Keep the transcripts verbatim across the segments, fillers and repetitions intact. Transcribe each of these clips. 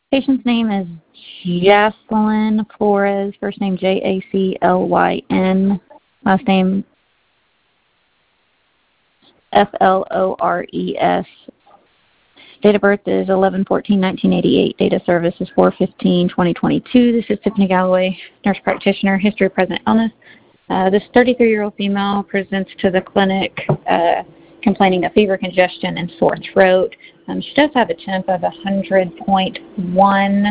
Patient's name is Jaclyn Flores, first name J A C L Y N, last name F L O R E S. Date of birth is eleven fourteen nineteen eighty-eight. Date of service is four fifteen twenty twenty-two. This is Tiffany Galloway, nurse practitioner, history of present illness. Uh, this thirty-three-year-old female presents to the clinic uh, complaining of fever, congestion, and sore throat. Um, she does have a temp of one hundred point one.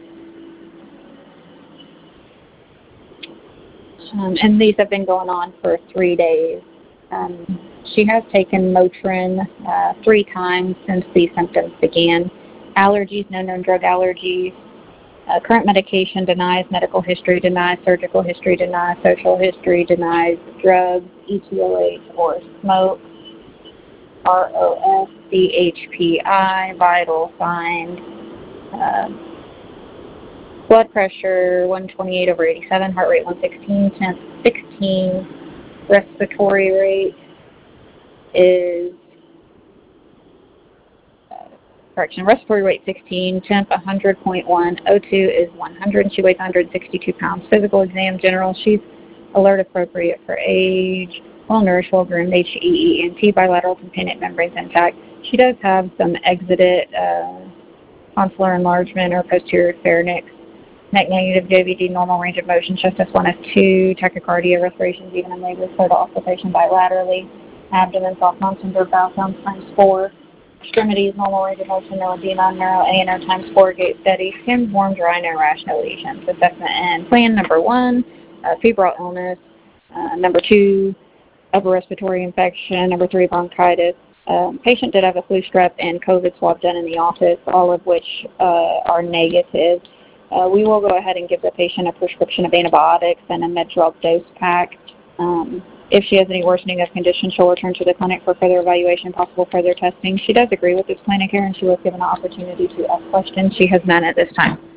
Um, and these have been going on for three days. Um, she has taken Motrin uh, three times since these symptoms began. Allergies, no known drug allergies. Uh, current medication denies, medical history denies, surgical history denies, social history denies, drugs, E T O H or smoke, R O S, C H P I, vital signs. Uh, blood pressure one twenty-eight over eighty-seven, heart rate one sixteen, temp sixteen, respiratory rate is, uh, correction, respiratory rate sixteen, temp one hundred point one, O two is one hundred, she weighs one hundred sixty-two pounds. Physical exam general, she's alert appropriate for age, well nourished, well groomed, H E E N T, bilateral tympanic membranes intact. She does have some exudate uh, consular enlargement or posterior pharynx. Neck negative, J V D, normal range of motion, chest S one, S two, tachycardia, respirations even in labor, total auscultation bilaterally, abdomen, soft non-tender bowel sounds times four, extremities, normal range of motion, no edema, narrow A and O times four, gait steady, skin warm, dry, no rash, no lesions. Assessment and plan number one, uh, febrile illness, uh, number two, upper respiratory infection, number three, bronchitis. Um, patient did have a flu, strep, and COVID swab done in the office, all of which uh, are negative. Uh, we will go ahead and give the patient a prescription of antibiotics and a med drug dose pack. Um, if she has any worsening of condition, she'll return to the clinic for further evaluation, possible further testing. She does agree with this plan of care, and she was given an opportunity to ask questions. She has none at this time.